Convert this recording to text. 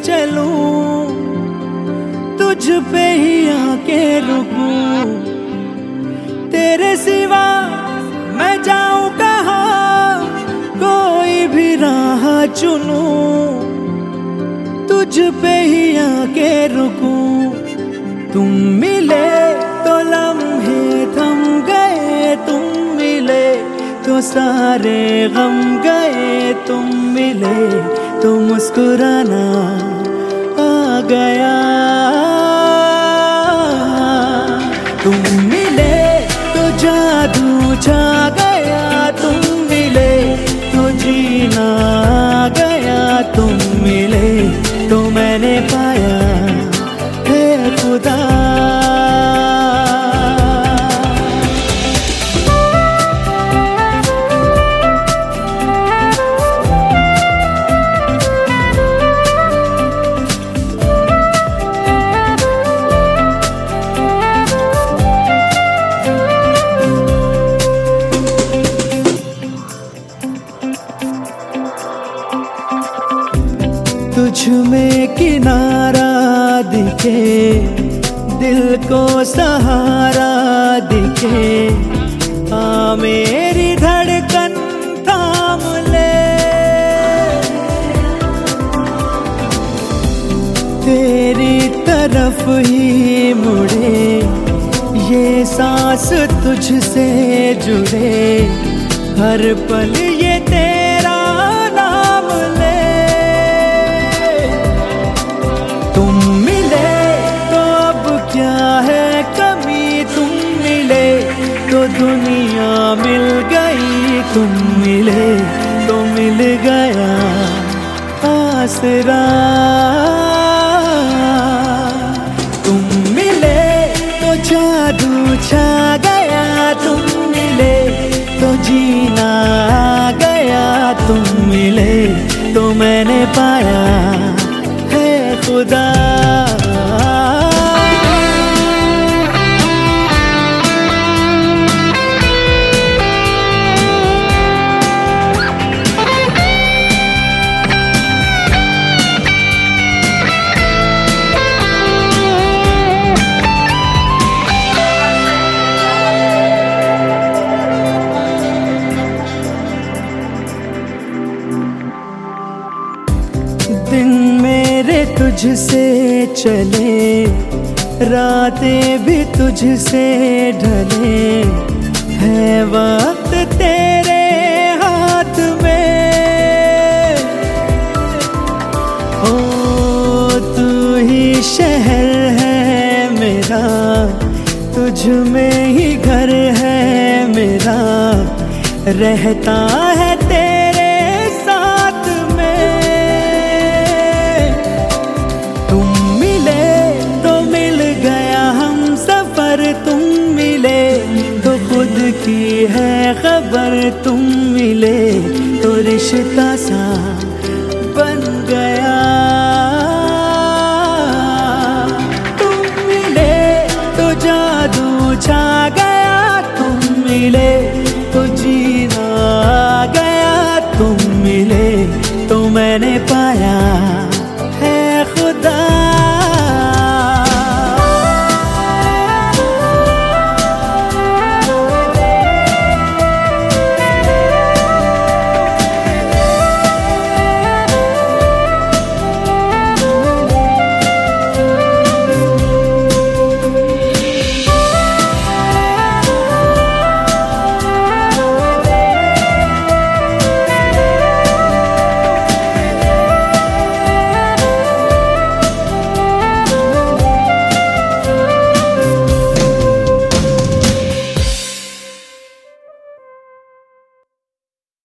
चलूं, तुझ पे ही आके रुकूं। तेरे सिवा मैं जाऊं कहाँ, कोई भी राह चुनूं, तुझ पे ही आके रुकूं। तुम मिले तो लम्हे थम गए, तुम मिले तो सारे गम गए। तुम मिले तो मुस्कुराना आ गया। तुम मिले तो जादू छा गया, तुम मिले तो जीना आ गया। तुम मिले तो मैंने पाया है खुदा। तुझ में किनारा दिखे, दिल को सहारा दिखे। आ मेरी धड़कन थाम ले, तेरी तरफ ही मुड़े। ये सांस तुझसे जुड़े, हर पल ये तेरा नाम ले। तुम मिले तो अब क्या है कमी, तुम मिले तो दुनिया मिल गई। तुम मिले तो मिल गया आसरा। तुम मिले तो जादू छा गया, तुम मिले तो जीना आ गया। तुम मिले तो मैंने पाया है खुदा। दिन मेरे तुझसे चले, रातें भी तुझसे ढले। है वक्त तेरे हाथ में, ओ तू ही शहर है मेरा, तुझ में ही घर है मेरा। रहता है तेरे साथ में। तुम मिले तो मिल गया हम सफर, तुम मिले तो खुद की है खबर। तुम मिले तो रिश्ता सा बन गया। तुम मिले तो जादू छा गया, तुम मिले तो जीना आ गया। तुम मिले तो मैंने